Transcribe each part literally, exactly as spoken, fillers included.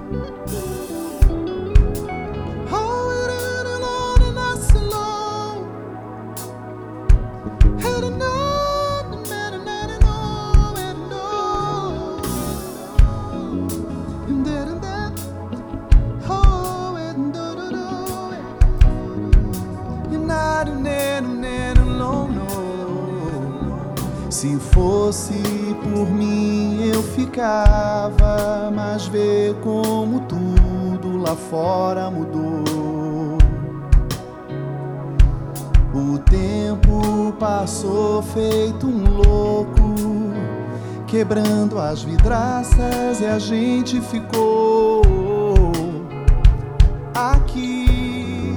Oh, it ain't alone and us alone. Had to know, no matter, not to know, had to know. And that and that. Oh, and do do do. You're not an and alone, no. Se fosse por mim eu ficava, mas vê como tudo lá fora mudou. O tempo passou feito um louco, quebrando as vidraças, e a gente ficou aqui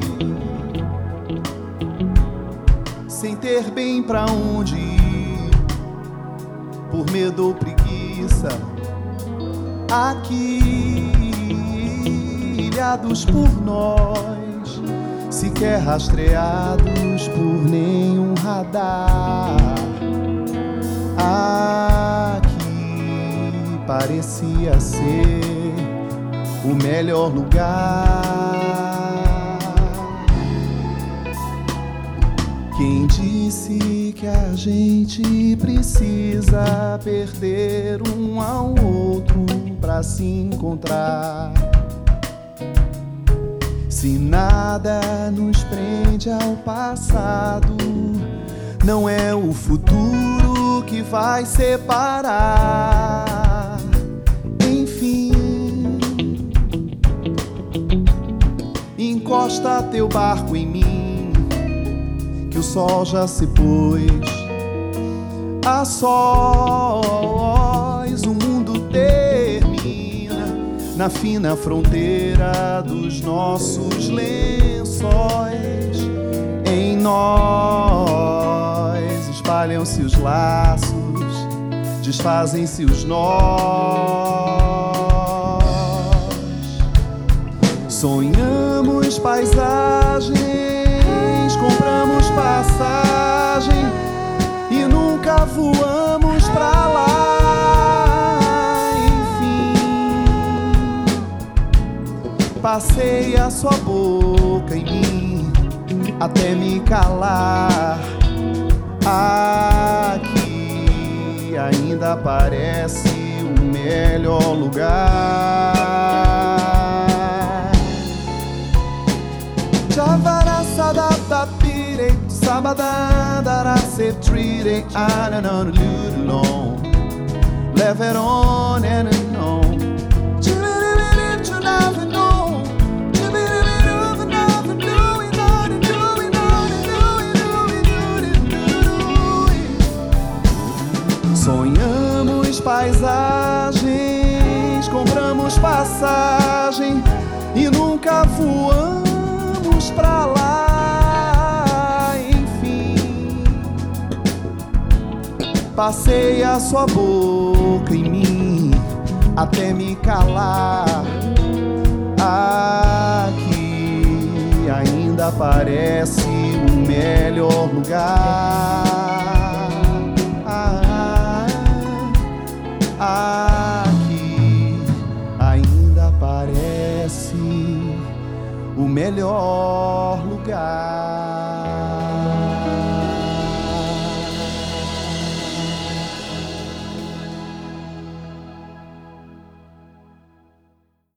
sem ter bem pra onde ir, por medo ou preguiça, aqui ilhados por nós, sequer rastreados por nenhum radar. Aqui parecia ser o melhor lugar. Quem disse que a gente precisa perder um ao outro pra se encontrar? Se nada nos prende ao passado, não é o futuro que vai separar. Enfim, encosta teu barco em mim, que o sol já se pôs a sós. O mundo termina na fina fronteira dos nossos lençóis. Em nós espalham-se os laços, desfazem-se os nós. Sonhamos paisagens, compramos passagem e nunca voamos pra lá. Enfim, passei a sua boca em mim até me calar. Aqui ainda parece o melhor lugar. Javarassadapapire, sabadandaracetrire, anananululon, leve it on and on. Sonhamos paisagens, compramos passagem e nunca voamos pra lá. Enfim, passei a sua boca em mim até me calar. Aqui ainda parece o melhor lugar. Aqui ainda parece o melhor lugar.